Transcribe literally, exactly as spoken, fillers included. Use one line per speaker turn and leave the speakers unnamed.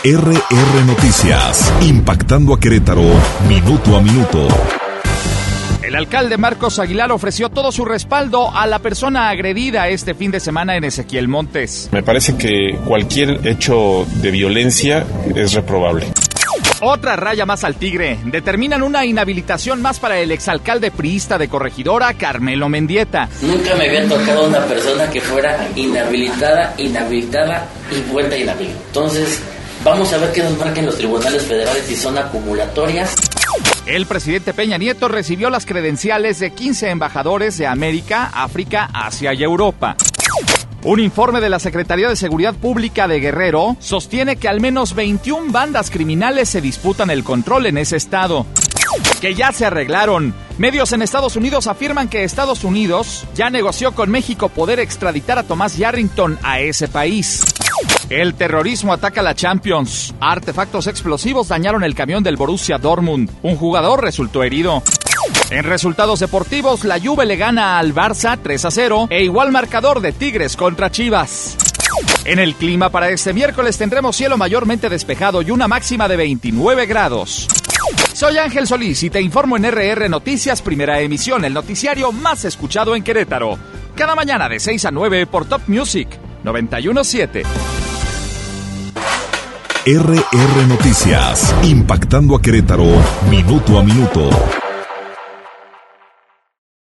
R R Noticias, impactando a Querétaro, minuto a minuto.
El alcalde Marcos Aguilar ofreció todo su respaldo a la persona agredida este fin de semana en Ezequiel Montes.
Me parece que cualquier hecho de violencia es reprobable.
Otra raya más al tigre. Determinan una inhabilitación más para el exalcalde priista de Corregidora, Carmelo Mendieta.
Nunca me había tocado una persona que fuera inhabilitada, inhabilitada y vuelta inhabilitada. Entonces, vamos a ver qué nos marcan los tribunales federales si son acumulatorias.
El presidente Peña Nieto recibió las credenciales de quince embajadores de América, África, Asia y Europa. Un informe de la Secretaría de Seguridad Pública de Guerrero sostiene que al menos veintiuna bandas criminales se disputan el control en ese estado. Que ya se arreglaron. Medios en Estados Unidos afirman que Estados Unidos ya negoció con México poder extraditar a Tomás Yarrington a ese país. El terrorismo ataca la Champions. Artefactos explosivos dañaron el camión del Borussia Dortmund. Un jugador resultó herido. En resultados deportivos, la Juve le gana al Barça tres a cero e igual marcador de Tigres contra Chivas. En el clima para este miércoles tendremos cielo mayormente despejado y una máxima de veintinueve grados. Soy Ángel Solís y te informo en R R Noticias, primera emisión, el noticiario más escuchado en Querétaro. Cada mañana de seis a nueve por Top Music noventa y uno punto siete.
R R Noticias, impactando a Querétaro, minuto a minuto.